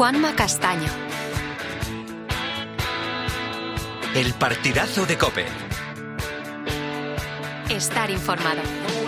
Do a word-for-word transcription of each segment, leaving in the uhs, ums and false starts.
Juanma Castaño. El partidazo de COPE. Estar informado.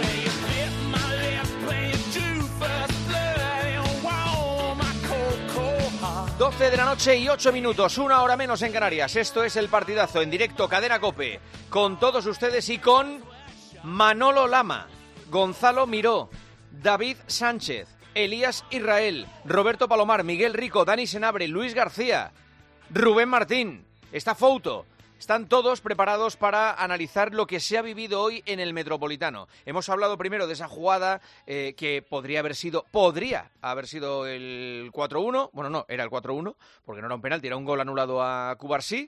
doce de la noche y ocho minutos, una hora menos en Canarias. Esto es El Partidazo, en directo, Cadena COPE, con todos ustedes y con Manolo Lama, Gonzalo Miró, David Sánchez, Elías Israel, Roberto Palomar, Miguel Rico, Dani Senabre, Luis García, Rubén Martín, está Fouto. Están todos preparados para analizar lo que se ha vivido hoy en el Metropolitano. Hemos hablado primero de esa jugada eh, que podría haber sido, podría haber sido el cuatro uno. Bueno, no, era el cuatro uno, porque no era un penalti, era un gol anulado a Cubarsí.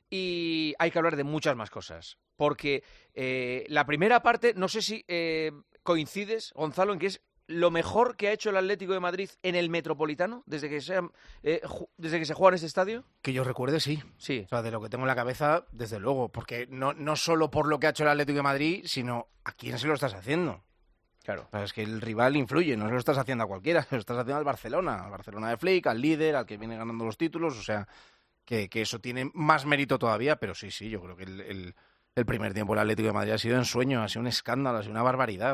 Y hay que hablar de muchas más cosas. Porque eh, la primera parte, no sé si eh, coincides, Gonzalo, en que es lo mejor que ha hecho el Atlético de Madrid en el Metropolitano desde que se, eh, ju- desde que se juega en este estadio. Que yo recuerde, sí. Sí. O sea, de lo que tengo en la cabeza, desde luego. Porque no, no solo por lo que ha hecho el Atlético de Madrid, sino a quién se lo estás haciendo. Claro. O sea, es que el rival influye, no se lo estás haciendo a cualquiera, se lo estás haciendo al Barcelona, al Barcelona de Flick, al líder, al que viene ganando los títulos, o sea, que, que eso tiene más mérito todavía, pero sí, sí, yo creo que el, el, el primer tiempo del Atlético de Madrid ha sido ensueño, ha sido un escándalo, ha sido una barbaridad.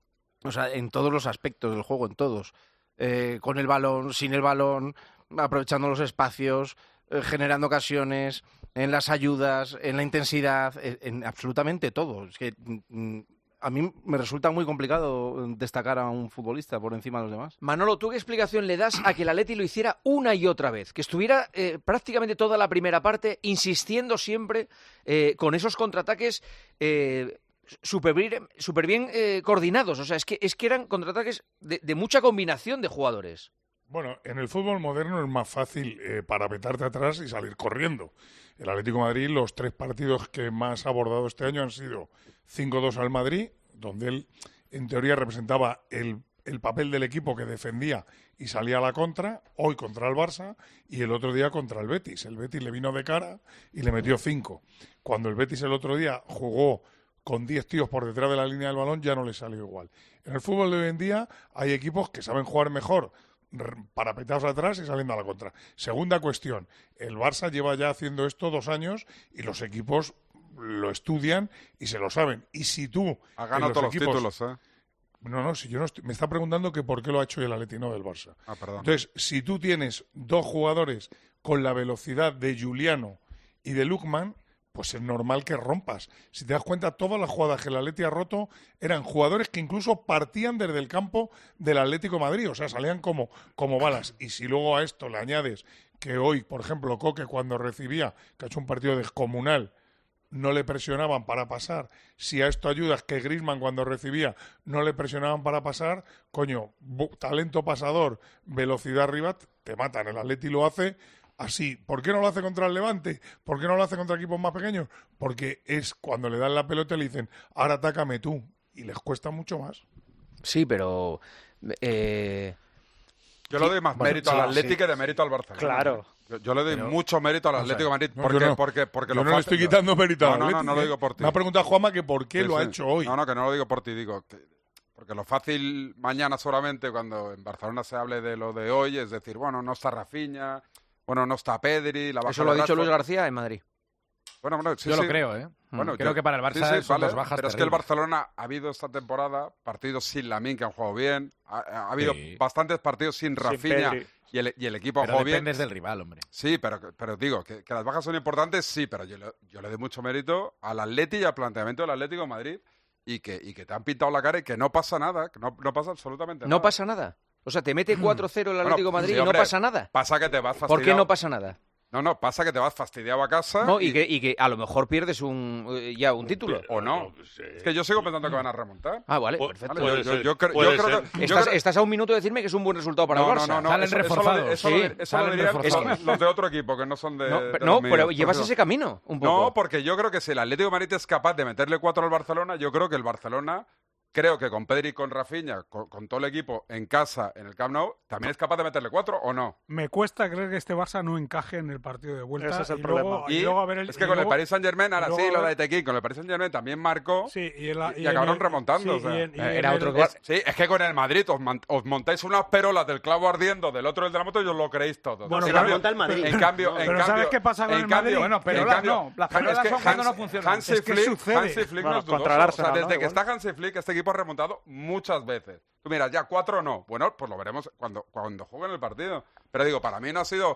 O sea, en todos los aspectos del juego, en todos. Eh, con el balón, sin el balón, aprovechando los espacios, eh, generando ocasiones, en las ayudas, en la intensidad, en, en absolutamente todo. Es que mm, a mí me resulta muy complicado destacar a un futbolista por encima de los demás. Manolo, ¿tú qué explicación le das a que el Atleti lo hiciera una y otra vez? Que estuviera eh, prácticamente toda la primera parte insistiendo siempre eh, con esos contraataques eh, súper bien, super bien eh, coordinados. O sea, es que, es que eran contraataques de, de mucha combinación de jugadores. Bueno, en el fútbol moderno es más fácil eh, parapetarte atrás y salir corriendo. El Atlético de Madrid, los tres partidos que más ha abordado este año han sido cinco dos al Madrid, donde él, en teoría, representaba el, el papel del equipo que defendía y salía a la contra, hoy contra el Barça, y el otro día contra el Betis. El Betis le vino de cara y le metió cinco. Cuando el Betis el otro día jugó con diez tíos por detrás de la línea del balón, ya no le salió igual. En el fútbol de hoy en día hay equipos que saben jugar mejor parapetados atrás y saliendo a la contra. Segunda cuestión, el Barça lleva ya haciendo esto dos años y los equipos lo estudian y se lo saben. Y si tú... Ha ganado los todos equipos, los títulos, ¿eh? No, no, si yo no estoy, me está preguntando que por qué lo ha hecho el Atleti, no del Barça. Ah, perdón. Entonces, si tú tienes dos jugadores con la velocidad de Giuliano y de Lookman, pues es normal que rompas. Si te das cuenta, todas las jugadas que el Atleti ha roto eran jugadores que incluso partían desde el campo del Atlético de Madrid, o sea, salían como, como balas. Y si luego a esto le añades que hoy, por ejemplo, Coque cuando recibía, que ha hecho un partido descomunal, no le presionaban para pasar. Si a esto ayudas que Griezmann cuando recibía no le presionaban para pasar, coño, talento pasador, velocidad arriba, te matan. El Atleti lo hace así. ¿Por qué no lo hace contra el Levante? ¿Por qué no lo hace contra equipos más pequeños? Porque es cuando le dan la pelota y le dicen, ahora atácame tú. Y les cuesta mucho más. Sí, pero... Eh... Yo le doy más bueno, mérito sí, al Atlético sí. que de mérito al Barcelona. Claro. Yo, yo le doy Pero, mucho mérito al vamos a Atlético de ver. Madrid No, porque, yo no. porque, porque Yo lo no le fa- estoy quitando mérito No, al no, no, Atleti, no lo ¿eh? digo por ti. Me ha preguntado Juanma que por qué Sí, lo ha sí. hecho hoy. No, no, que no lo digo por ti, digo que- porque lo fácil mañana seguramente cuando en Barcelona se hable de lo de hoy es decir, bueno, no está Rafinha, bueno, no está Pedri, la baja Eso lo ha de dicho Luis Rashford. García en Madrid. Bueno, bueno, sí, Yo sí. lo creo, ¿eh? Bueno, creo yo- que para el Barça sí, sí, son vale, dos bajas pero es que el terribles. Barcelona ha habido esta temporada partidos sin Lamine que han jugado bien, ha, ha habido Sí. bastantes partidos sin Rafinha Pedri. y el, y el equipo ha Pero jugado bien. dependes del rival, hombre. Sí, pero, pero digo, que, que las bajas son importantes, sí, pero yo, le- yo le doy mucho mérito al Atleti y al planteamiento del Atlético de Madrid y que, y que te han pintado la cara y que no pasa nada, que no, no pasa absolutamente nada. No pasa nada. O sea, te mete cuatro cero el Atlético de Bueno, Madrid sí, y no hombre, pasa nada. Pasa que te vas fastidiado. ¿Por qué no pasa nada? No, no, pasa que te vas fastidiado a casa No, y, que, y que a lo mejor pierdes un eh, ya un título. o no. Es que yo sigo pensando que van a remontar. Ah, vale, Pu- perfecto. Vale, puede yo, yo- ser, yo creo- puede yo creo ser. que- yo Estás, creo- estás a un minuto de decirme que es un buen resultado para no, el Barça. no, no, no, Salen eso, eso lo, reforzados. eso Sí, lo- eso lo salen dirían reforzados. los, los de otro equipo, que no son de... No, de pero, los no, pero míos. llevas Por ese eso- camino un poco. No, porque yo creo que si el Atlético de Madrid es capaz de meterle cuatro al Barcelona, yo creo que el Barcelona creo que con Pedri y con Rafinha, con, con todo el equipo en casa, en el Camp Nou, también es capaz de meterle cuatro o no. Me cuesta creer que este Barça no encaje en el partido de vuelta. Ese es el y problema. Luego, Y, y luego a ver el, es que y con luego, el Paris Saint-Germain, ahora luego sí, a lo ver- de Tequín, con el Paris Saint-Germain también marcó Sí, y, en la- y, y acabaron en el- remontando. sí, o sea. y en- y Eh, en era el- otro Es- sí, es que con el Madrid os, man- os montáis unas perolas del clavo ardiendo del otro del de la moto y os lo creéis todo. Bueno, en pero- cambio, monta el Madrid. En cambio, en Pero cambio, ¿sabes qué pasa con en el cambio- Madrid? Bueno, en perolas cambio- no, las es perolas que son cuando Hans- no funcionan. Hansi Es que Flick, sucede. Hansi Flick Bueno, no es dudoso. contra el O Arsenal, sea, ¿no? desde que Igual. está Hansi Flick, este equipo ha remontado muchas veces. Tú miras, ya cuatro no. Bueno, pues lo veremos cuando, cuando jueguen el partido. Pero digo, para mí no ha sido...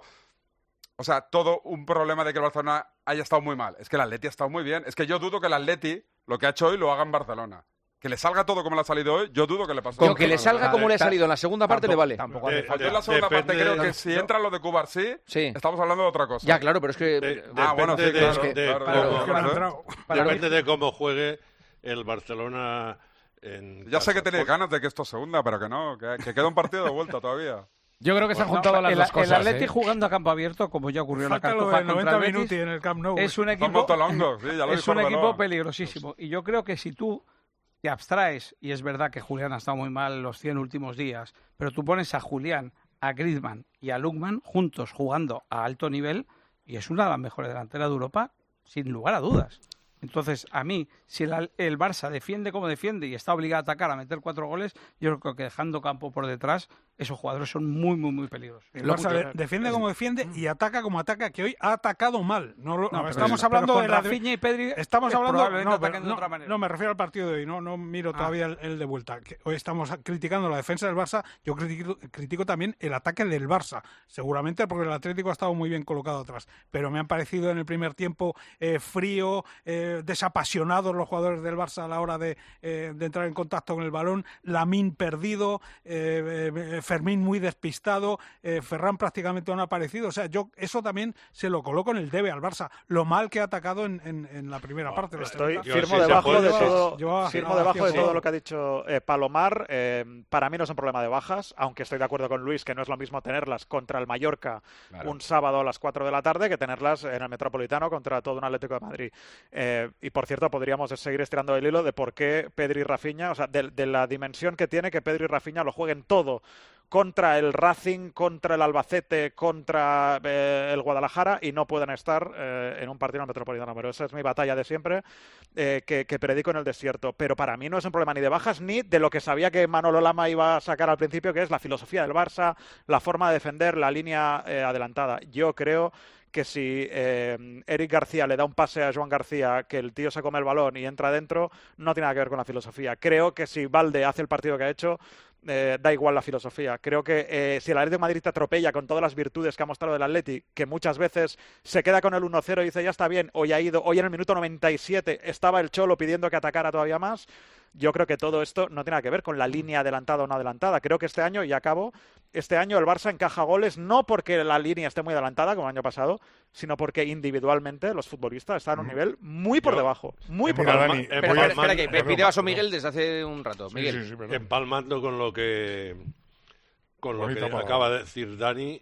O sea, todo un problema de que el Barcelona haya estado muy mal. Es que el Atleti ha estado muy bien. Es que yo dudo que el Atleti, lo que ha hecho hoy, lo haga en Barcelona. Que le salga todo como le ha salido hoy, yo dudo que le pase. Con que le salga como le ha Ta- salido en la segunda parte, le tampoco- vale. Tampoco De- hace falta. Yo en la segunda Depende parte creo de- que si entra lo de Cubarsí, Sí. estamos hablando de otra cosa. Ya, claro, pero es que... De- Ah, bueno, sí, depende claro, de, de claro, cómo- claro, Es que no ha claro. entrado. Para mí- depende de cómo juegue el Barcelona en Ya sé casa. que tenéis Por- ganas de que esto segunda, pero que no, que, que queda un partido de vuelta todavía. Yo creo que se han Pues juntado no, las el, dos cosas. el Atleti ¿eh? jugando a campo abierto, como ya ocurrió en la Falta lo Cartuja de contra noventa el Betis, minutos en el Camp Nou. es un Son equipo, motolongos, sí, ya lo es dijo un Arbeloa. equipo peligrosísimo. Y yo creo que si tú te abstraes, y es verdad que Julián ha estado muy mal los cien últimos días, pero tú pones a Julián, a Griezmann y a Lookman juntos jugando a alto nivel, y es una de las mejores delanteras de Europa, sin lugar a dudas. Entonces, a mí, si el, el Barça defiende como defiende y está obligado a atacar, a meter cuatro goles, yo creo que dejando campo por detrás, esos jugadores son muy, muy, muy peligrosos. El Barça de- defiende como defiende y ataca como ataca, que hoy ha atacado mal. No, lo- No, pero- estamos pero hablando con de la Rafinha y Pedri, Estamos es hablando probablemente no, pero ataquen de no, otra manera. no, me refiero al partido de hoy, no, no miro Ah. todavía el, el de vuelta. Que hoy estamos criticando la defensa del Barça, yo critico, critico también el ataque del Barça, seguramente porque el Atlético ha estado muy bien colocado atrás, pero me han parecido en el primer tiempo eh, frío, eh, desapasionados los jugadores del Barça a la hora de, eh, de entrar en contacto con el balón, Lamine perdido, eh, eh, Fermín muy despistado, eh, Ferran prácticamente no ha aparecido, o sea, yo eso también se lo coloco en el debe al Barça, lo mal que ha atacado en, en, en la primera parte. de la Estoy segunda. Yo firmo sí se debajo puede, de sí, todo, Yo- firmo no, debajo de sí. todo lo que ha dicho eh, Palomar. Eh, para mí no es un problema de bajas, aunque estoy de acuerdo con Luis que no es lo mismo tenerlas contra el Mallorca Claro. un sábado a las cuatro de la tarde que tenerlas en el Metropolitano contra todo un Atlético de Madrid. Eh, y por cierto, podríamos seguir estirando el hilo de por qué Pedri y Rafinha, o sea, de, de la dimensión que tiene que Pedri y Rafinha lo jueguen todo contra el Racing, contra el Albacete, contra eh, el Guadalajara y no pueden estar eh, en un partido en el Metropolitano. Pero esa es mi batalla de siempre eh, que, que predico en el desierto. Pero para mí no es un problema ni de bajas ni de lo que sabía que Manolo Lama iba a sacar al principio, que es la filosofía del Barça, la forma de defender, la línea eh, adelantada. Yo creo que si eh, Eric García le da un pase a Joan García, que el tío se come el balón y entra dentro, no tiene nada que ver con la filosofía. Creo que si Valde hace el partido que ha hecho, eh, da igual la filosofía. Creo que eh, si el Atlético de Madrid te atropella con todas las virtudes que ha mostrado el Atleti, que muchas veces se queda con el uno cero y dice ya está bien, hoy ha ido, hoy en el minuto noventa y siete estaba el Cholo pidiendo que atacara todavía más. Yo creo que todo esto no tiene nada que ver con la línea adelantada o no adelantada. Creo que este año, y acabo, este año el Barça encaja goles no porque la línea esté muy adelantada, como el año pasado, sino porque individualmente los futbolistas están a un nivel muy por Yo- debajo. Muy Eh, por mira, debajo. Dani, Espera, voy espera, a- espera, que perdón, pide vaso perdón. Miguel desde hace un rato. Sí, Miguel. sí, sí, perdón. Empalmando con lo que con lo Bonita que palabra. acaba de decir Dani,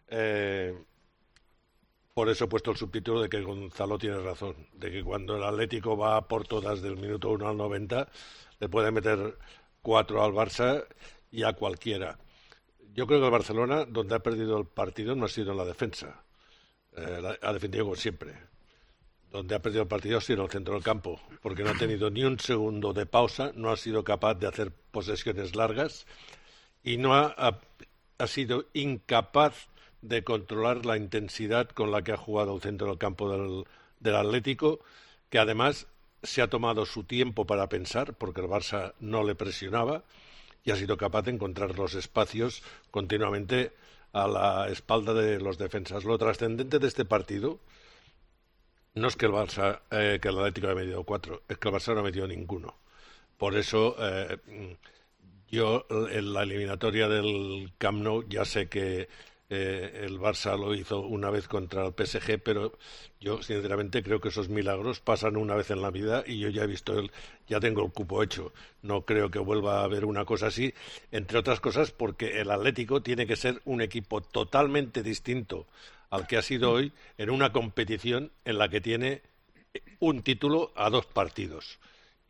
eh, por eso he puesto el subtítulo de que Gonzalo tiene razón, de que cuando el Atlético va por todas del minuto uno al noventa, le puede meter cuatro al Barça y a cualquiera. Yo creo que el Barcelona, donde ha perdido el partido, no ha sido en la defensa. Eh, la- ha defendido como siempre. Donde ha perdido el partido ha sido en el centro del campo, porque no ha tenido ni un segundo de pausa, no ha sido capaz de hacer posesiones largas y no ha, ha, ha sido incapaz de controlar la intensidad con la que ha jugado el centro del campo del, del Atlético, que además se ha tomado su tiempo para pensar, porque el Barça no le presionaba, y ha sido capaz de encontrar los espacios continuamente a la espalda de los defensas. Lo trascendente de este partido no es que el Barça, eh, que el Atlético haya metido cuatro, es que el Barça no ha metido ninguno. Por eso eh, yo en la eliminatoria del Camp Nou ya sé que eh, el Barça lo hizo una vez contra el P S G, pero yo sinceramente creo que esos milagros pasan una vez en la vida y yo ya he visto, el, ya tengo el cupo hecho. No creo que vuelva a haber una cosa así, entre otras cosas porque el Atlético tiene que ser un equipo totalmente distinto al que ha sido hoy en una competición en la que tiene un título a dos partidos.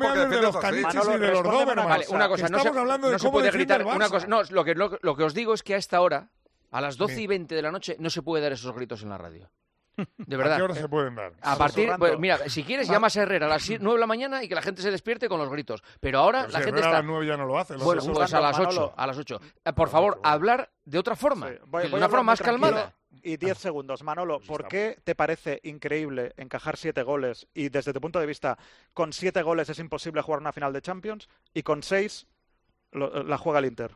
me porque hables de defiendes los así. Caniches Manolo, y de los respóndeme Doberman. una Vale, una cosa, Que no se, estamos hablando de no se cómo puede defiende gritar. el Una Barça. cosa, no, lo que, lo, lo que os digo es que a esta hora, a las doce Sí. y veinte de la noche, no se puede dar esos gritos en la radio. De verdad. ¿A qué hora se pueden dar? A partir, pues, mira, si quieres llamas a Herrera a las nueve de la mañana y que la gente se despierte con los gritos. Pero ahora Pero la si gente Herrera está... a las nueve ya no lo hace. Lo Bueno, hace pues seguro. a las Manolo. ocho, a las ocho. Eh, Por favor, hablar de otra forma, Sí, voy- de voy a una hablar forma muy más tranquilo. calmada. Y diez segundos. Manolo, ¿por qué te parece increíble encajar siete goles y desde tu punto de vista con siete goles es imposible jugar una final de Champions y con seis lo- la juega el Inter?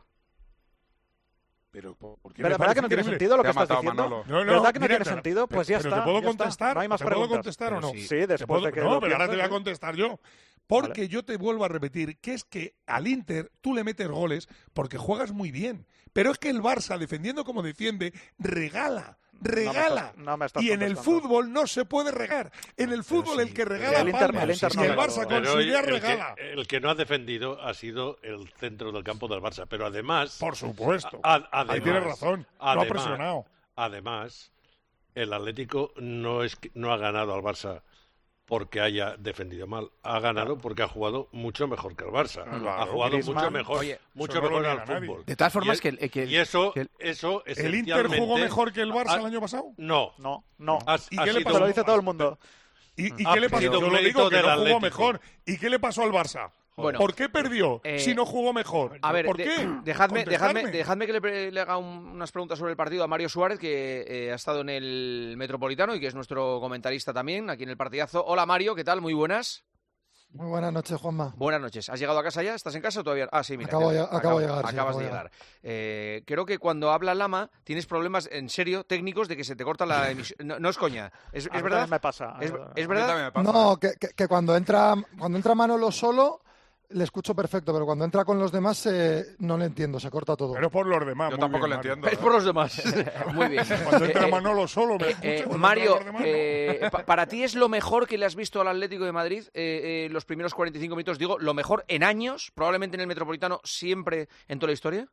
Pero, ¿por qué ¿Verdad, me ¿verdad parece que no tiene increíble? sentido lo Te que ha estás matado, diciendo? Manolo. No, no, ¿Verdad que no mira, tiene pero- sentido? Pues ya pero está. ¿te puedo ya está. contestar? No hay más ¿Te puedo preguntas. contestar o no? Sí, ¿Te después puedo- de que No, lo pero ahora te voy a pienses, ¿eh? contestar yo. Porque yo te vuelvo a repetir que es que al Inter tú le metes goles porque juegas muy bien. Pero es que el Barça, defendiendo como defiende, regala. Regala. No me estás- no me estás y en el contestando. fútbol no se puede regar. En el fútbol el que regala el Inter- palma. el Inter y no el regaló. Barça con Pero su el, idea el que, regala. el que no ha defendido ha sido el centro del campo del Barça. Pero además... Por supuesto. a- además Ahí tienes razón. No ha además- presionado. Además, el Atlético no, es que- no ha ganado al Barça porque haya defendido mal. Ha ganado porque ha jugado mucho mejor que el Barça. Claro. Ha jugado Griezmann. mucho mejor, Oye, mucho eso no lo mejor al niega nadie. fútbol. De todas formas, y, que, el- que el- y eso, que el- eso ¿El Inter jugó esencialmente- mejor que el Barça Ah, el año pasado? No. No, no. Ha- ¿Y ha qué le sido- pasó? Te lo dice todo el mundo. ¿Y, y Ha qué le pasó? sido Yo un lo mérito digo que del no jugó Atlético. mejor. ¿Y qué le pasó al Barça? Bueno, ¿Por qué perdió eh, si no jugó mejor? A ver, ¿Por de- qué? dejadme, dejadme, Contestadme. dejadme que le, pre- le haga un- unas preguntas sobre el partido a Mario Suárez, que eh, ha estado en el Metropolitano y que es nuestro comentarista también aquí en el partidazo. Hola Mario, ¿qué tal? Muy buenas. Muy buenas noches, Juanma. Buenas noches. ¿Has llegado a casa ya? ¿Estás en casa o todavía? Ah, sí, mira. Acabo ya- de- acabo de llegar, sí, Acabas acabo de de llegar. Eh, creo que cuando habla Lama tienes problemas, en serio, técnicos de que se te corta la emisión. No, no es coña. ¿Es, A es mí verdad? también me pasa. ¿Es, A mí es A mí verdad? también me pasa. No, que, que- que cuando entra cuando entra Manolo solo le escucho perfecto, pero cuando entra con los demás eh, no le entiendo, se corta todo. Pero por los demás. Yo muy tampoco bien, le Mario. entiendo. Es por los demás. Muy bien. Cuando entra Eh, eh, Manolo solo me Eh, escucha, eh, cuando Mario, entran los demás, no. eh, pa- ¿para ti es lo mejor que le has visto al Atlético de Madrid eh, eh, los primeros cuarenta y cinco minutos? Digo, ¿lo mejor en años? ¿Probablemente en el Metropolitano siempre en toda la historia?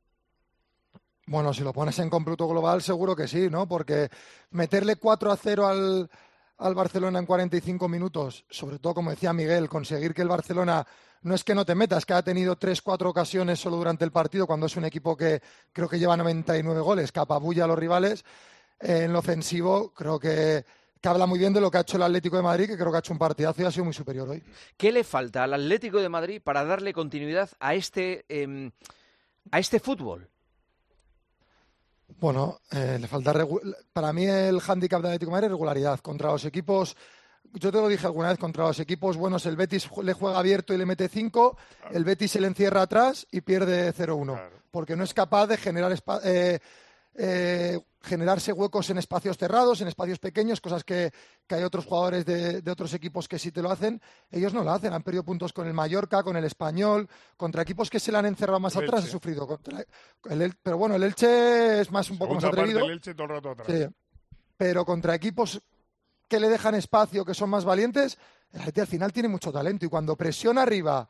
Bueno, si lo pones en cómputo global, seguro que sí, ¿no? Porque meterle cuatro a cero al, al Barcelona en cuarenta y cinco minutos, sobre todo, como decía Miguel, conseguir que el Barcelona no es que no te metas, que ha tenido tres, cuatro ocasiones solo durante el partido, cuando es un equipo que creo que lleva noventa y nueve goles, que apabulla a los rivales. Eh, en lo ofensivo, creo que, que habla muy bien de lo que ha hecho el Atlético de Madrid, que creo que ha hecho un partidazo y ha sido muy superior hoy. ¿Qué le falta al Atlético de Madrid para darle continuidad a este, em, a este fútbol? Bueno, eh, le falta regu- para mí el hándicap del Atlético de Madrid es regularidad contra los equipos. Yo te lo dije alguna vez, contra los equipos buenos el Betis ju- le juega abierto y le mete cinco, el Betis se le encierra atrás y pierde cero uno, Claro. porque no es capaz de generar espa- eh, eh, generarse huecos en espacios cerrados, en espacios pequeños, cosas que, que hay otros jugadores de, de otros equipos que sí te lo hacen. Ellos no lo hacen, han perdido puntos con el Mallorca, con el Español, contra equipos que se le han encerrado más El atrás, Elche. he sufrido. Contra el El- pero bueno, el Elche es más un poco más Segunda parte atrevido. del Elche todo el rato atrás. Sí, pero contra equipos que le dejan espacio, que son más valientes, el Atleti al final tiene mucho talento y cuando presiona arriba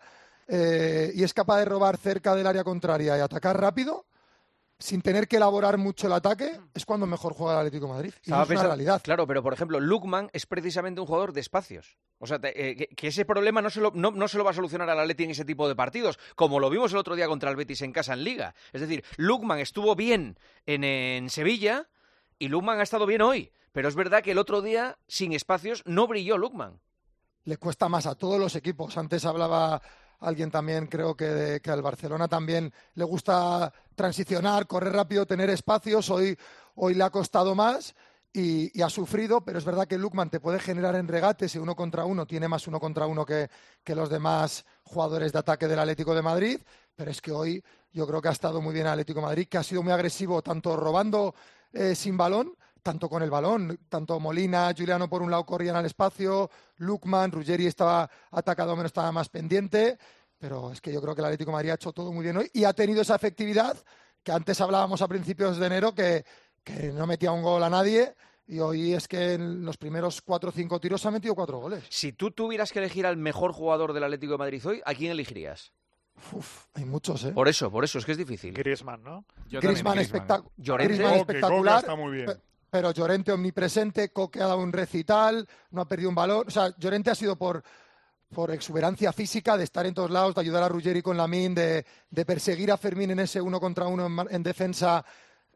eh, y es capaz de robar cerca del área contraria y atacar rápido, sin tener que elaborar mucho el ataque, es cuando mejor juega el Atlético de Madrid. Y Estaba no es una pensando- realidad. Claro, pero por ejemplo, Lukman es precisamente un jugador de espacios. O sea, te- eh, que, que ese problema no se, lo, no, no se lo va a solucionar al Atleti en ese tipo de partidos, como lo vimos el otro día contra el Betis en casa en Liga. Es decir, Lukman estuvo bien en, en Sevilla y Lukman ha estado bien hoy. Pero es verdad que el otro día, sin espacios, no brilló Lukman. Le cuesta más a todos los equipos. Antes hablaba alguien también, creo que, de, que al Barcelona también le gusta transicionar, correr rápido, tener espacios. Hoy, hoy le ha costado más y, y ha sufrido, pero es verdad que Lukman te puede generar en regates y uno contra uno, tiene más uno contra uno que, que los demás jugadores de ataque del Atlético de Madrid, pero es que hoy yo creo que ha estado muy bien el Atlético de Madrid, que ha sido muy agresivo tanto robando eh, sin balón, tanto con el balón, tanto Molina, Juliano por un lado corrían al espacio, Lukman, Ruggeri estaba atacado menos, estaba más pendiente, pero es que yo creo que el Atlético de Madrid ha hecho todo muy bien hoy y ha tenido esa efectividad que antes hablábamos a principios de enero que, que no metía un gol a nadie y hoy es que en los primeros cuatro o cinco tiros ha metido cuatro goles. Si tú tuvieras que elegir al mejor jugador del Atlético de Madrid hoy, ¿a quién elegirías? Uf, hay muchos, ¿eh? Por eso, por eso, es que es difícil. Griezmann, ¿no? Yo Griezmann, también, espectac- Llorente. Griezmann Coque, espectacular. Coque está muy bien. pe- Pero Llorente omnipresente, Coque ha dado un recital, no ha perdido un balón. O sea, Llorente ha sido por, por exuberancia física, de estar en todos lados, de ayudar a Ruggeri con Lamine, de, de perseguir a Fermín en ese uno contra uno en, mar- en defensa.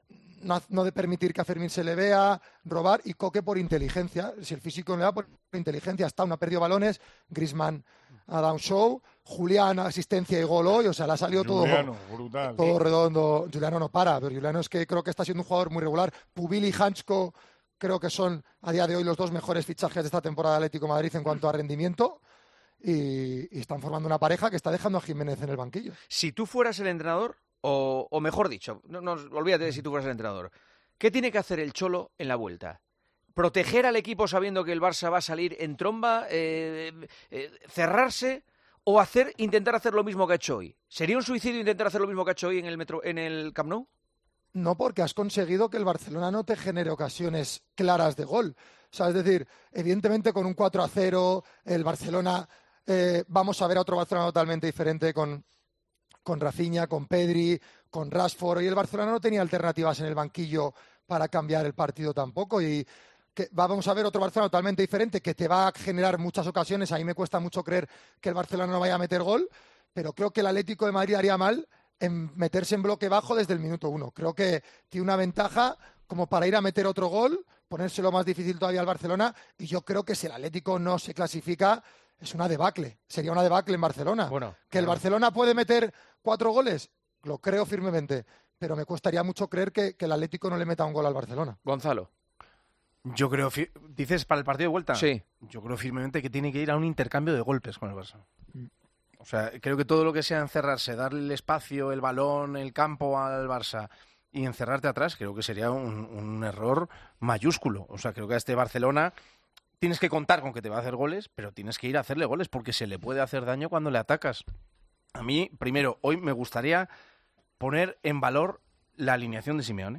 no, no de permitir que a Fermín se le vea, robar, y Coque por inteligencia. Si el físico no le da por inteligencia, está, no ha perdido balones, Griezmann ha dado un show, Julián asistencia y gol hoy, o sea, le ha salido Juliano, todo, brutal. todo redondo. Juliano no para, pero Juliano es que creo que está siendo un jugador muy regular. Pubil y Hanchko creo que son a día de hoy los dos mejores fichajes de esta temporada de Atlético de Madrid en cuanto a rendimiento. Y, y están formando una pareja que está dejando a Jiménez en el banquillo. Si tú fueras el entrenador, o, o mejor dicho, no, no, olvídate de si tú fueras el entrenador, ¿qué tiene que hacer el Cholo en la vuelta? ¿Proteger al equipo sabiendo que el Barça va a salir en tromba? Eh, eh, ¿Cerrarse? ¿O hacer, intentar hacer lo mismo que ha hecho hoy? ¿Sería un suicidio intentar hacer lo mismo que ha hecho hoy en el, metro, en el Camp Nou? No, porque has conseguido que el Barcelona no te genere ocasiones claras de gol. O sea, es decir, evidentemente con un cuatro a cero, el Barcelona... Eh, vamos a ver a otro Barcelona totalmente diferente con, con Rafinha, con Pedri, con Rashford. Y el Barcelona no tenía alternativas en el banquillo para cambiar el partido tampoco. Y que vamos a ver otro Barcelona totalmente diferente que te va a generar muchas ocasiones. A mí me cuesta mucho creer que el Barcelona no vaya a meter gol, pero creo que el Atlético de Madrid haría mal en meterse en bloque bajo desde el minuto uno. Creo que tiene una ventaja como para ir a meter otro gol, ponérselo más difícil todavía al Barcelona. Y yo creo que si el Atlético no se clasifica... es una debacle, sería una debacle en Barcelona. Bueno, ¿Que el Barcelona puede meter cuatro goles? Lo creo firmemente, pero me costaría mucho creer que, que el Atlético no le meta un gol al Barcelona. Gonzalo. Yo creo, ¿dices para el partido de vuelta? Sí. Yo creo firmemente que tiene que ir a un intercambio de golpes con el Barça. O sea, creo que todo lo que sea encerrarse, darle el espacio, el balón, el campo al Barça y encerrarte atrás, creo que sería un, un error mayúsculo. O sea, creo que a este Barcelona... tienes que contar con que te va a hacer goles, pero tienes que ir a hacerle goles porque se le puede hacer daño cuando le atacas. A mí, primero, hoy me gustaría poner en valor la alineación de Simeone.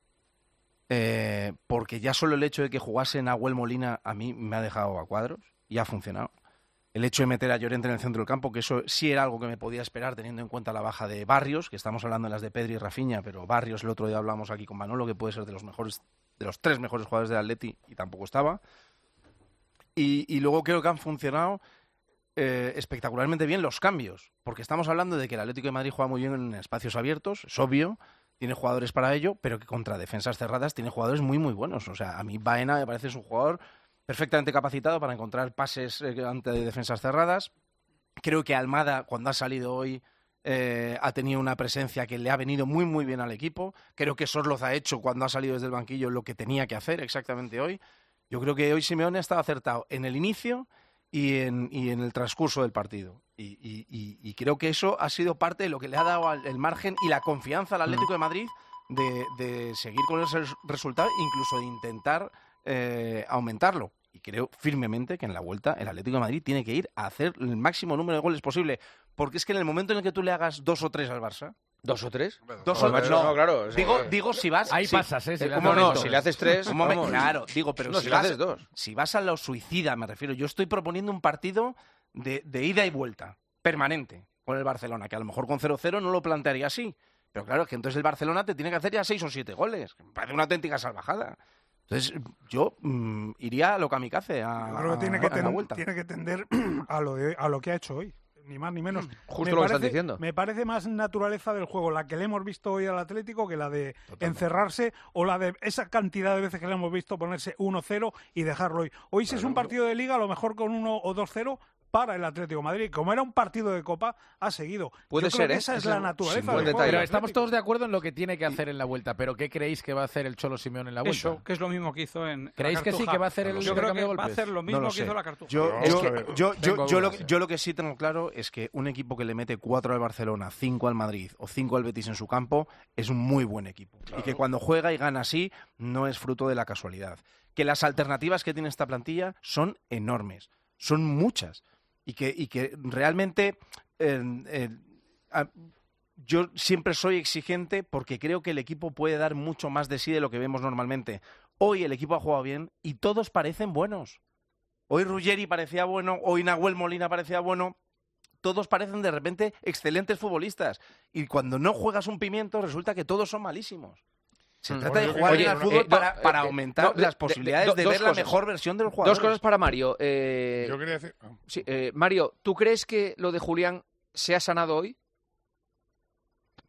Eh, porque ya solo el hecho de que jugase Nahuel Molina a mí me ha dejado a cuadros y ha funcionado. El hecho de meter a Llorente en el centro del campo, que eso sí era algo que me podía esperar teniendo en cuenta la baja de Barrios, que estamos hablando de las de Pedri y Rafinha, pero Barrios el otro día hablamos aquí con Manolo, que puede ser de los mejores, de los tres mejores jugadores del Atleti y tampoco estaba. Y, y luego creo que han funcionado eh, espectacularmente bien los cambios, porque estamos hablando de que el Atlético de Madrid juega muy bien en espacios abiertos, es obvio, tiene jugadores para ello, pero que contra defensas cerradas tiene jugadores muy, muy buenos. O sea, a mí Baena me parece es un jugador perfectamente capacitado para encontrar pases eh, ante defensas cerradas. Creo que Almada, cuando ha salido hoy, eh, ha tenido una presencia que le ha venido muy, muy bien al equipo. Creo que Sorloz ha hecho, cuando ha salido desde el banquillo, lo que tenía que hacer exactamente hoy. Yo creo que hoy Simeone ha estado acertado en el inicio y en, y en el transcurso del partido. Y, y, y, y creo que eso ha sido parte de lo que le ha dado el margen y la confianza al Atlético de Madrid de, de seguir con ese resultado, incluso de intentar eh, aumentarlo. Y creo firmemente que en la vuelta el Atlético de Madrid tiene que ir a hacer el máximo número de goles posible. Porque es que en el momento en el que tú le hagas dos o tres al Barça... ¿Dos o tres? Dos o tres. No, no, claro. Digo, digo si vas... Ahí si, pasas, ¿eh? Si le ¿Cómo no? Si le haces tres... Un momento, vamos. claro, digo, pero no, si, si vas, le haces dos. si vas a lo suicida, me refiero. Yo estoy proponiendo un partido de, de ida y vuelta, permanente, con el Barcelona, que a lo mejor con cero cero no lo plantearía así. Pero claro, es que entonces el Barcelona te tiene que hacer ya seis o siete goles. Me parece una auténtica salvajada. Entonces, yo mmm, iría a lo kamikaze, a, yo creo que tiene que, a la ten, vuelta. tiene que tender a lo, de, a lo que ha hecho hoy. Ni más ni menos. Justo me lo que parece, estás diciendo. Me parece más naturaleza del juego la que le hemos visto hoy al Atlético que la de Totalmente. encerrarse o la de esa cantidad de veces que le hemos visto ponerse uno cero y dejarlo hoy. Hoy si es un partido de Liga, a lo mejor con uno o dos cero para el Atlético de Madrid. Como era un partido de Copa, ha seguido. Puede Yo ser, creo que ¿eh? esa es Ese la es un- naturaleza sí, del buen juego detalle. del Pero estamos Atlético. todos de acuerdo en lo que tiene que hacer en la vuelta. ¿Pero qué creéis que va a hacer el Cholo Simeone en la vuelta? Eso, que es lo mismo que hizo en la ¿Creéis que sí, Cartuja. que va a hacer el Yo creo intercambio que de va a golpes? hacer lo mismo No lo que sé. hizo la Cartuja. Yo, Pero yo, vamos a ver. yo, yo, Tengo yo lo, dudas, yo lo que sí tengo claro es que un equipo que le mete cuatro al Barcelona, cinco al Madrid o cinco al Betis en su campo es un muy buen equipo. Y que cuando juega y gana así no es fruto de la casualidad. Que las alternativas que tiene esta plantilla son enormes, son muchas. Y que, y que realmente eh, eh, a- yo siempre soy exigente porque creo que el equipo puede dar mucho más de sí de lo que vemos normalmente. Hoy el equipo ha jugado bien y todos parecen buenos. Hoy Ruggeri parecía bueno, hoy Nahuel Molina parecía bueno. Todos parecen de repente excelentes futbolistas. Y cuando no juegas un pimiento resulta que todos son malísimos. Se Mm. trata de Oye, jugar oye, bien al fútbol eh, no, para, para eh, aumentar no, de- las de- posibilidades de- de, dos ver la cosas. mejor versión del jugador. Dos cosas para Mario. Eh, Yo quería decir... ah, sí, eh, Mario, ¿tú crees que lo de Julián se ha sanado hoy?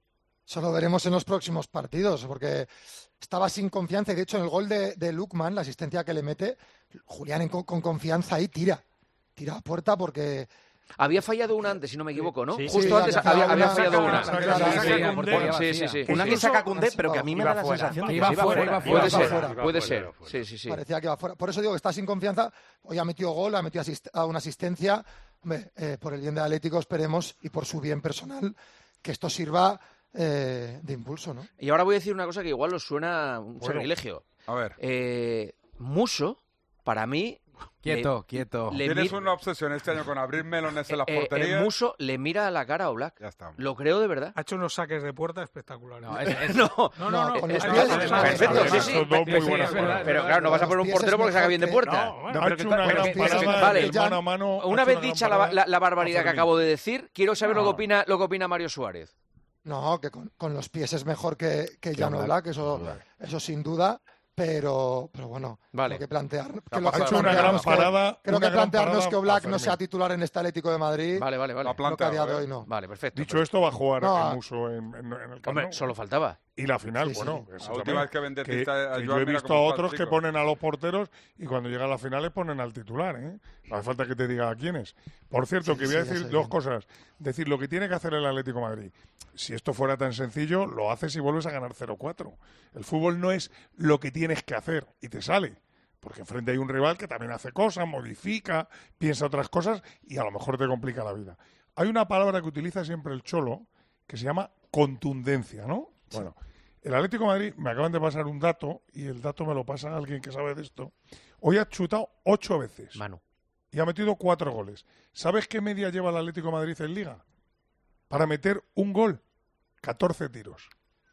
Eso lo veremos en los próximos partidos, porque estaba sin confianza y de hecho en el gol de, de Lukman, la asistencia que le mete, Julián en, con confianza ahí tira, tira a puerta porque... Había fallado una antes, si no me equivoco, ¿no? Sí, Justo sí, antes había había, había fallado fallado una. una. Saca- saca- saca Koundé. Sí, sí, sí. Una que saca Koundé, pero que a mí me da la sensación de que se iba fuera. Puede ser, fuera. puede ser. Sí, sí, sí. Parecía que iba fuera. Por eso digo que está sin confianza. Hoy ha metido gol, ha metido asist a una asistencia. Hombre, eh, por el bien del Atlético esperemos y por su bien personal que esto sirva eh, de impulso, ¿no? Y ahora voy a decir una cosa que igual os suena un Bueno. sacrilegio. A ver. Eh, Muso, para mí... Quieto, le- quieto. le Tienes mi- una obsesión este año con abrir melones en las eh, eh, porterías. Muso le mira a la cara a Oblak. Ya está. Lo creo de verdad. Ha hecho unos saques de puerta espectaculares. No, es- es- No, no, no, no. con eh, los eh, pies, eh, además, perfecto, además, sí, Estos sí. dos muy Sí, buenas es verdad, jugadas. Pero claro, no vas a poner un Los pies portero es porque saca mejor bien de que- puerta. No, bueno, Ha pero hecho que- una bueno, gran que- parada, vale, el mano a mano. ha Una hecho vez gran dicha la, parada la- la barbaridad a que Fermín. acabo de decir, quiero saber lo, que No. opina, lo que opina Mario Suárez. No, que con, con los pies es mejor que, que Jan Oblak, Oblak, eso, sin duda. eso sin duda. Pero, pero bueno, Vale. creo que plantear, Ha que lo que hecho una gran plantearnos que- parada, creo una que gran plantearnos parada que a Oblak no Fermín. sea titular en este Atlético de Madrid, Vale, vale, vale. Lo ha creo que a día de planteado, hoy ¿eh? no. Vale, perfecto. Dicho esto, va a jugar No, el Muso en, en- en el Camp Hombre, Nou. solo faltaba. Y la final, Sí, sí. bueno, La eso última también, vez que bendeciste que- a que Joan, yo he mira visto cómo a está el otros que chico. ponen a los porteros y cuando llega la final les ponen al titular, ¿eh? No hace falta que te diga a quiénes. Por cierto, Sí, que voy a sí, ya decir sé dos bien. cosas. Decir, lo que tiene que hacer el Atlético de Madrid. Si esto fuera tan sencillo, lo haces y vuelves a ganar cero cuatro. El fútbol no es lo que tienes que hacer y te sale. Porque enfrente hay un rival que también hace cosas, modifica, piensa otras cosas y a lo mejor te complica la vida. Hay una palabra que utiliza siempre el Cholo que se llama contundencia, ¿no? Bueno, el Atlético de Madrid, me acaban de pasar un dato y el dato me lo pasa alguien que sabe de esto. Hoy ha chutado ocho veces Manu. y ha metido cuatro goles. ¿Sabes qué media lleva el Atlético de Madrid en Liga? Para meter un gol, catorce tiros.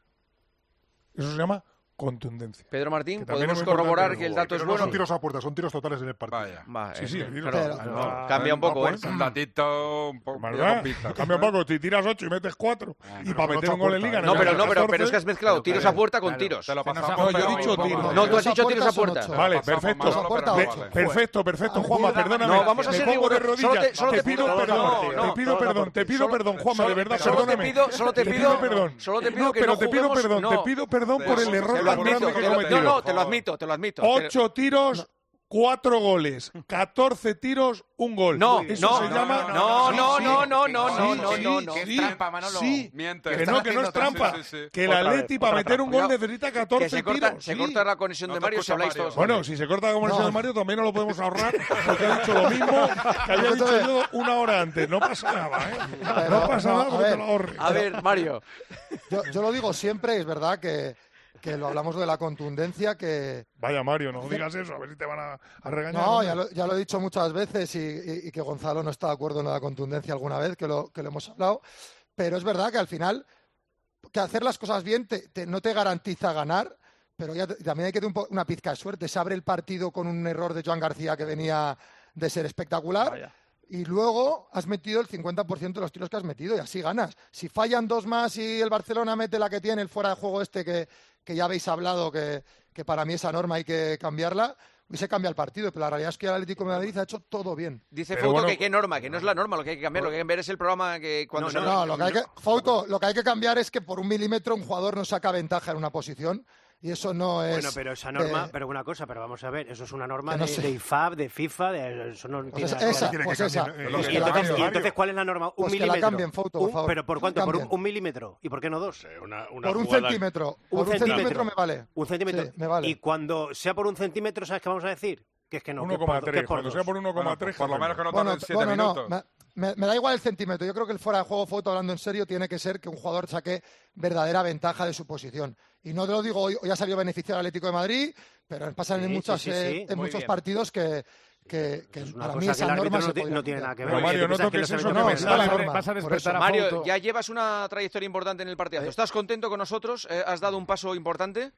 Eso se llama contundencia. Pedro Martín, Que también podemos es muy corroborar importante que el el dato fútbol, es Pero no bueno. son tiros a puerta, son tiros totales en el partido. Vaya. Va, Sí, eh, sí, claro, pero- claro, cambia un poco, ¿eh? Un datito un poco ¿Verdad? con Cambia un poco, si tiras ocho y metes cuatro y para pero meter ocho un gol en a puerta, Liga... ¿eh? en No, el pero año no, pero, pero catorce, es que has mezclado tiros a puerta con claro. tiros. Te lo pasamos, No, yo he pero dicho un tiros. poco. No, tú has Tiros a dicho tiros a puerta son puerta. ocho. Vale, Pasamos, perfecto. Manolo, Puerta pero ocho. vale. Perfecto, perfecto, Juanma, perdóname. No, vamos a Me ser pongo de rigurosos. Solo rodillas. te- solo te pido pido- perdón, no, no, te pido no, perdón, te pido Solo- perdón, Juanma, solo- de verdad, solo te perdóname. pido- solo te Te pido- perdón. solo te pido No, que pero no te pido juguemos- perdón, no. te pido perdón por el error Te lo tan admito, grande que te he lo- cometido. No, no, te lo admito, te lo admito. Te- Ocho tiros, cuatro goles, catorce tiros, un gol. No, Eso no, se no, llama... no, Sí, no, sí. no, no, no, Sí, no, no, sí, no, no. sí, Que es trampa, Manolo. sí. Miente. Que no, que no es trampa. Sí, sí, sí. Que el Otra vez, Atleti para otra meter un trampa. gol necesita catorce Que se corta, tiros. se sí. corta la conexión No de te Mario si escucha habláis Mario. todos. Bueno, si se corta la conversación No. de Mario también no lo podemos ahorrar porque ha dicho lo mismo que había dicho yo una hora antes. No pasa nada, ¿eh? No pasa no, nada a porque ver. te lo ahorres. A ver, Mario. Yo, yo lo digo siempre, es verdad que, que lo hablamos de la contundencia, que Vaya, Mario, no digas eso, a ver si te van a, a regañar. no, hombre. ya lo, ya lo he dicho muchas veces y, y- y que Gonzalo no está de acuerdo en la contundencia alguna vez, que lo, que lo hemos hablado, pero es verdad que al final que hacer las cosas bien te- te- no te garantiza ganar, pero ya te- también hay que tener un po- una pizca de suerte. Se abre el partido con un error de Joan García que venía de ser espectacular. Vaya. Y luego has metido el cincuenta por ciento de los tiros que has metido y así ganas. Si fallan dos más y el Barcelona mete la que tiene, el fuera de juego este que, que ya habéis hablado, que, que para mí esa norma hay que cambiarla, hoy se cambia el partido. Pero la realidad es que el Atlético de Madrid ha hecho todo bien. Dice Pero Fouto bueno- que qué norma, que no es la norma lo que hay que cambiar, lo que hay que cambiar es el programa que cuando No, se... no, lo que hay que, Fouto, lo que hay que cambiar es que por un milímetro un jugador no saca ventaja en una posición y eso no es... Bueno, pero esa norma, eh, pero una cosa, pero vamos a ver, eso es una norma que no de, sé. de I F A B, de FIFA, de, eso no Pues tiene esa, nada que esa, ver. pues esa. cambien, Pues eh, Y que la entonces, cambien. y entonces, ¿cuál es la norma? Un Pues que la milímetro. cambien, Fouto, por Un- favor. ¿Pero por cuánto? ¿Por un, Cambien. un milímetro? ¿Y por qué no dos? Una, una Por un jugada- centímetro. Un Por un centímetro. centímetro me vale. Un centímetro. Sí, me vale. Y cuando sea por un centímetro, ¿sabes qué vamos a decir? Que es que no. que uno es por coma do- que tres. es por Cuando dos. sea por uno coma tres, Por lo menos que no Bueno, tarden siete bueno, no, minutos. me, me- me da igual el centímetro. Yo creo que el fuera de juego, Foto, hablando en serio, tiene que ser que un jugador saque verdadera ventaja de su posición. Y no te lo digo hoy, hoy ha salido beneficiado el Atlético de Madrid, pero pasan en, Sí, muchas, sí, sí, eh, sí. en Muy muchos bien. partidos que, que, que Es una para cosa mí que esa el árbitro norma no se ti- podía no tiene cambiar. nada que Pero ver. Mario, ¿Qué no piensas toques los eso, árbitros que no, me es saben? la sale. norma. Vas a Por despertar eso. a Mario, Fouto. ya llevas una trayectoria importante en el partidazo. ¿Estás contento con nosotros? Eh, ¿Has dado un paso importante?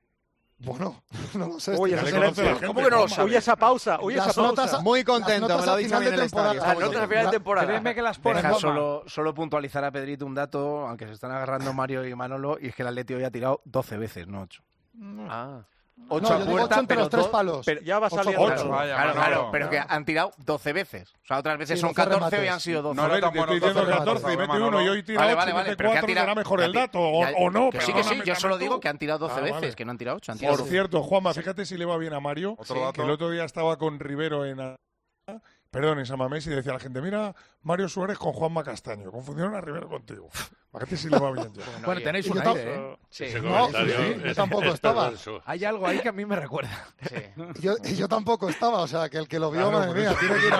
Bueno, no lo sé. Uy, estoy- ese Ya le conoce la silencio. gente, ¿Cómo que no lo Juanma. sabes? Uy, esa pausa, uy, esa Las pausa. notas- Muy las contento, notas me lo ha al dicho final a mí en de el estadio. temporada. Las notas al final de temporada. Créeme que las ponen, Deja Juanma. solo, solo puntualizar a Pedrito un dato, aunque se están agarrando Mario y Manolo, y es que el Atleti hoy ha tirado doce veces, no ocho. Ah. ocho No, a yo digo puerta, ocho entre pero los tres dos- palos. pero- Ya va Ocho, saliendo. ocho. Claro, claro, claro, pero que han tirado doce veces. O sea, otras veces Sí, son doce catorce y remates. han sido doce. A ver, te estoy diciendo doce catorce y remates. mete uno y hoy tira Vale, ocho vale, y vale, mete pero que ha cuatro, tirado- será mejor que el ha ti- dato, o, ya- o no. Que sí, que sí, perdóname, yo solo también digo tú. que han tirado doce Ah, veces, vale. que no han tirado ocho. Han tirado Por doce. cierto, Juanma, fíjate si le va bien a Mario, Otro que dato. el otro día estaba con Rivero en... a- Perdón, en San Mamés y decía a la gente, mira, Mario Suárez con Juanma Castaño, confundieron a Rivero contigo. Fíjate si le va bien ya. Bueno, tenéis Y un yo aire, tam- ¿eh? Sí. Ese No, comentario sí, sí, yo es- tampoco es estaba. perverso. Hay algo ahí que a mí me recuerda. Sí. Y yo, y yo tampoco estaba, o sea, que el que lo vio, Claro, madre por mía, eso. tiene que ir a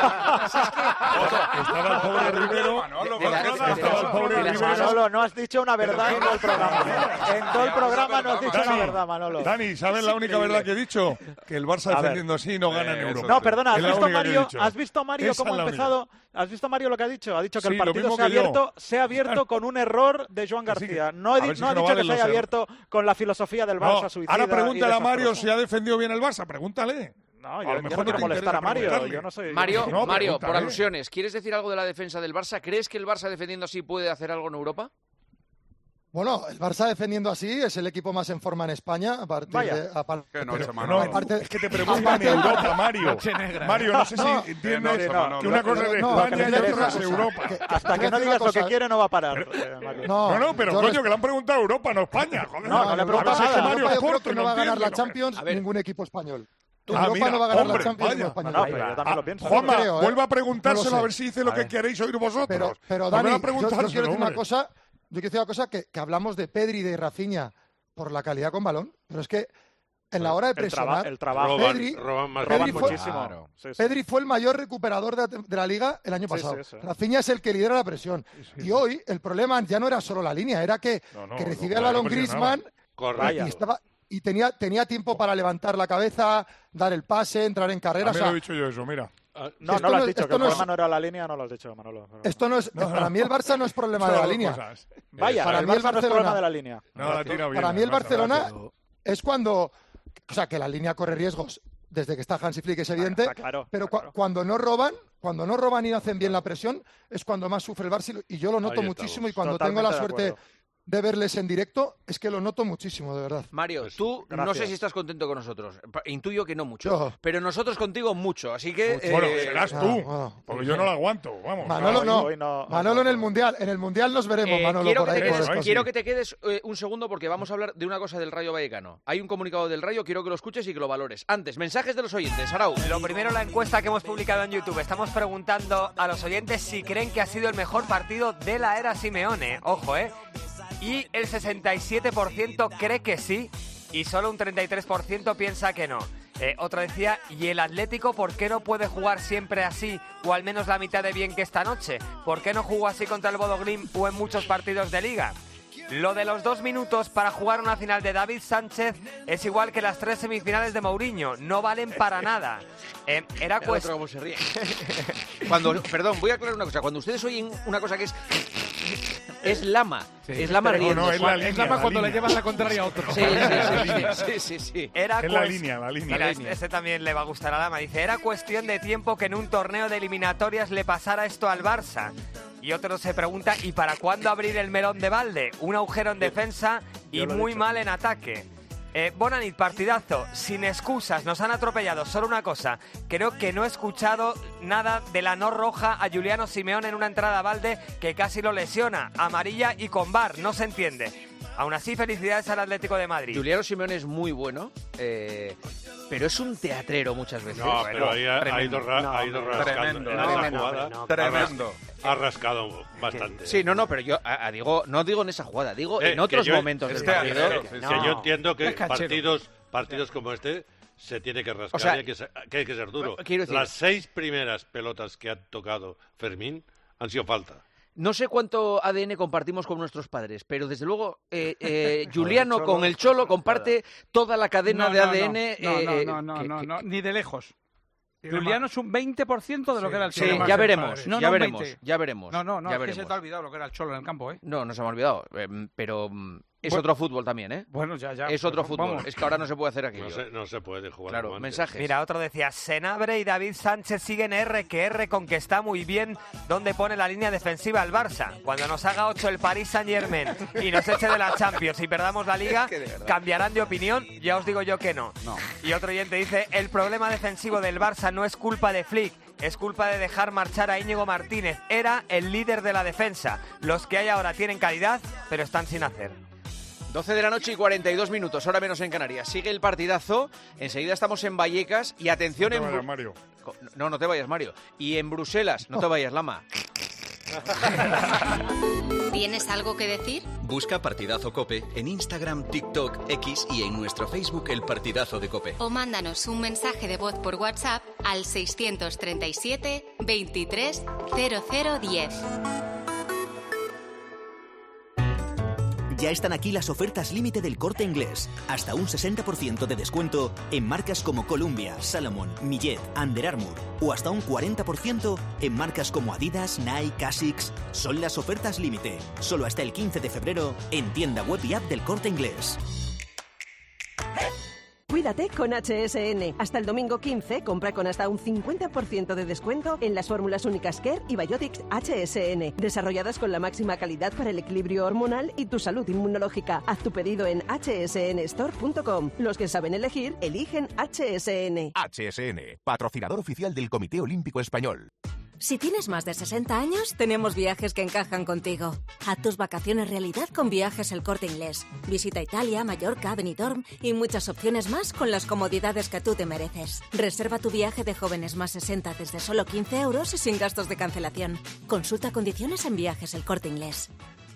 ver. Estaba el pobre Rivero. Manolo, De la- ¿por qué de la- Estaba el pobre de la- Rivero. Manolo, no has dicho una verdad en todo el programa. En todo el programa no has dicho una Dani, verdad, Manolo. Dani, ¿sabes la única verdad que he dicho? Que el Barça A ver. defendiendo así no gana en Eh, Europa. eso No, perdona, ¿has Es la visto, única que he Mario, dicho. ¿has visto Mario Esa cómo es ha la empezado? ¿Has visto Mario lo que ha dicho? Ha dicho que Sí, el lo partido mismo se ha que yo. abierto, se ha abierto con un error de Joan Que sí, García. que- No, he a di- ver si no ha no dicho valen que se haya los abierto con la filosofía del Barça No, suicida. ahora y pregúntale a Mario desastrosa. si ha defendido bien el Barça, pregúntale. No, A yo, lo yo mejor no no quiero te molestar a interesa Mario. preguntarle. Yo no soy. Mario, No, Mario, por pregúntale. alusiones, ¿quieres decir algo de la defensa del Barça? ¿Crees que el Barça defendiendo así puede hacer algo en Europa? Bueno, el Barça defendiendo así es el equipo más en forma en España. A partir Vaya. de, a par- Qué noche, Pero, Manolo. no, aparte- es que te preguntan aparte- en Europa, Mario. Noche negra. Mario, no sé si No. entiendes Qué noche, que una cosa es de No, España que y te otra diga es una cosa, Europa. que- Hasta te que voy no a decir digas una lo que cosa. quiere no va a parar. eh, Mario. No, No, no, pero yo coño, res- que le han preguntado a Europa, no a España. Joder. No, no le he preguntado A ver si es que nada. Mario Europa es yo creo corto que y no va a ganar la entiende, Champions A ver. ningún equipo español. Ah, Europa mira, no va a ganar hombre, la Champions vaya. ningún español. No, no, pero yo también lo pienso. Juanma, Yo creo, ¿eh? vuelva a No lo preguntárselo sé. a ver si dice lo A que ver. queréis oír vosotros. Pero, pero Volver Dani, a yo, yo preguntárselo, quiero decir una hombre. cosa, yo quiero decir una cosa que, que hablamos de Pedri y de Rafinha por la calidad con balón, pero es que en la hora de El, traba- presionar, el trabajo. Roban, Pedri- roban más Roban Pedri fue- muchísimo. Claro. Sí, sí. Pedri fue el mayor recuperador de, de la liga el año Sí, pasado. sí, sí. Rafinha es el que lidera la presión. Y hoy el problema ya no era solo la línea, era que, No, no, que no, recibía el claro, balón no presionaba. Griezmann Correcto. y, estaba, y tenía, tenía tiempo para levantar la cabeza, dar el pase, entrar en carrera. O También lo sea, he dicho yo eso, mira. Ah, No, Esto no lo has no- dicho, que esto el no es- problema no era la línea, no lo has dicho, Manolo. pero- esto no es, para mí el Barça no es problema de la Son línea. cosas. Vaya, para el mí el Barça no es Barcelona- problema de la línea. No, la tira bien. Para mí el Barça, Barcelona gracias. es cuando, o sea, que la línea corre riesgos desde que está Hansi Flick, es evidente, Está claro, pero está cua- claro. cuando no roban, cuando no roban y no hacen bien la presión, es cuando más sufre el Barça y lo- y yo lo noto Ahí muchísimo estamos. y cuando Totalmente tengo la de suerte acuerdo. de verles en directo, es que lo noto muchísimo, de verdad. Mario, Pues, tú no gracias. sé si estás contento con nosotros. Pa- Intuyo que no mucho. Yo. Pero nosotros contigo mucho. Así que. Bueno, eh, serás ah, tú, bueno. porque yo no la aguanto. Vamos. Manolo hoy- no, hoy no- Manolo en el no. Mundial, en el Mundial nos veremos, Eh, Manolo, quiero, por que ahí. te por quedes, estos quiero sitios. que te quedes eh, un segundo porque vamos a hablar de una cosa del Rayo Vallecano. Hay un comunicado del Rayo, quiero que lo escuches y que lo valores. Antes, mensajes de los oyentes. Arau. Lo primero, la encuesta que hemos publicado en YouTube. Estamos preguntando a los oyentes si creen que ha sido el mejor partido de la era Simeone. Ojo, ¿eh? Y el sesenta y siete por ciento cree que sí y solo un treinta y tres por ciento piensa que no. Eh, otro decía, ¿y el Atlético por qué no puede jugar siempre así o al menos la mitad de bien que esta noche? ¿Por qué no jugó así contra el Bodo Glimt o en muchos partidos de Liga? Lo de los dos minutos para jugar una final de David Sánchez es igual que las tres semifinales de Mourinho. No valen para nada. Eh, era El cuestión... otro cómo se ríe. Cuando, perdón, voy a aclarar una cosa. Cuando ustedes oyen una cosa que es. Es lama. Es lama No, riendo. no, es la línea. Es lama la cuando le línea. llevas la contraria a otro. Sí, sí, sí, sí, sí, sí, sí. Era Es la cues- línea, la línea. Mira, La este, línea. este también le va a gustar a Lama. Dice, era cuestión de tiempo que en un torneo de eliminatorias le pasara esto al Barça. Y otro se pregunta, ¿y para cuándo abrir el melón de balde? Un agujero en defensa y yo lo he muy dicho. mal en ataque. Eh, Bonanit, partidazo, sin excusas, nos han atropellado. Solo una cosa, creo que no he escuchado nada de la no roja a Juliano Simeone en una entrada a balde que casi lo lesiona. Amarilla y con V A R, no se entiende. Aún así, felicidades al Atlético de Madrid. Juliano Simeone es muy bueno, eh, pero es un teatrero muchas veces. No, pero ahí ha, ha tremendo. ido, ra- No, ha ido hombre, rascando. tremendo. En No, esa hombre, no, jugada hombre, no. ha ras- Tremendo. ha rascado bastante. Sí, no, no, pero yo a- a digo, no digo en esa jugada, digo Eh, en otros que yo- momentos es del que- partido. que- Que, sí, que no. yo entiendo que Es canchero. partidos, partidos como este se tiene que rascar O sea, y hay que, ser- que hay que ser duro. quiero decir- Las seis primeras pelotas que ha tocado Fermín han sido falta. No sé cuánto A D N compartimos con nuestros padres, pero desde luego eh, eh, Juliano Cholo. con el Cholo comparte toda la cadena No, de no, A D N. No, no, eh, no, no, que- no, que- no, ni de lejos. Tiene Juliano más- es un veinte por ciento de lo Sí, que era el Sí, Cholo. tiene más ya el veremos, padre. No, ya no, veremos, veinte. ya veremos. No, no, no, ya es que veremos. se te ha olvidado lo que era el Cholo en el campo, ¿eh? No, no se me ha olvidado, eh, pero mm, Es Bueno, otro fútbol también, ¿eh? Bueno, ya, ya. Es otro pero fútbol. vamos. Es que ahora no se puede hacer aquello. No se, no se puede jugar Claro, como antes. mensajes. Mira, otro decía, Senabre y David Sánchez siguen R, que R con que está muy bien donde pone la línea defensiva el Barça. Cuando nos haga ocho el Paris Saint-Germain y nos eche de la Champions y perdamos la Liga, que de verdad. ¿cambiarán de opinión? Ya os digo yo que no. No. Y otro oyente dice, el problema defensivo del Barça no es culpa de Flick, es culpa de dejar marchar a Íñigo Martínez. Era el líder de la defensa. Los que hay ahora tienen calidad, pero están sin hacer. doce de la noche y cuarenta y dos minutos, hora menos en Canarias. Sigue el partidazo. Enseguida estamos en Vallecas y atención No te en... vayas, Bru- Mario. No, no te vayas, Mario. Y en Bruselas, no te vayas, Lama. ¿Tienes algo que decir? Busca Partidazo Cope en Instagram, TikTok, X y en nuestro Facebook El Partidazo de Cope. O mándanos un mensaje de voz por WhatsApp al seiscientos treinta y siete, veintitrés, cero cero diez. Ya están aquí las ofertas límite del Corte Inglés. Hasta un sesenta por ciento de descuento en marcas como Columbia, Salomon, Millet, Under Armour. O hasta un cuarenta por ciento en marcas como Adidas, Nike, Asics. Son las ofertas límite. Solo hasta el quince de febrero en tienda web y app del Corte Inglés. Cuídate con H S N. Hasta el domingo quince, compra con hasta un cincuenta por ciento de descuento en las fórmulas únicas Care y Biotics H S N, desarrolladas con la máxima calidad para el equilibrio hormonal y tu salud inmunológica. Haz tu pedido en h s n store punto com. Los que saben elegir, eligen H S N. H S N, patrocinador oficial del Comité Olímpico Español. Si tienes más de sesenta años, tenemos viajes que encajan contigo. Haz tus vacaciones realidad con Viajes El Corte Inglés. Visita Italia, Mallorca, Benidorm y muchas opciones más con las comodidades que tú te mereces. Reserva tu viaje de jóvenes más sesenta desde solo quince euros y sin gastos de cancelación. Consulta condiciones en Viajes El Corte Inglés.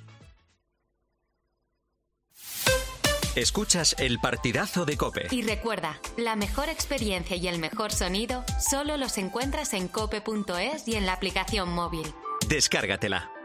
Escuchas El Partidazo de Cope. Y recuerda, la mejor experiencia y el mejor sonido solo los encuentras en cope punto es y en la aplicación móvil. Descárgatela.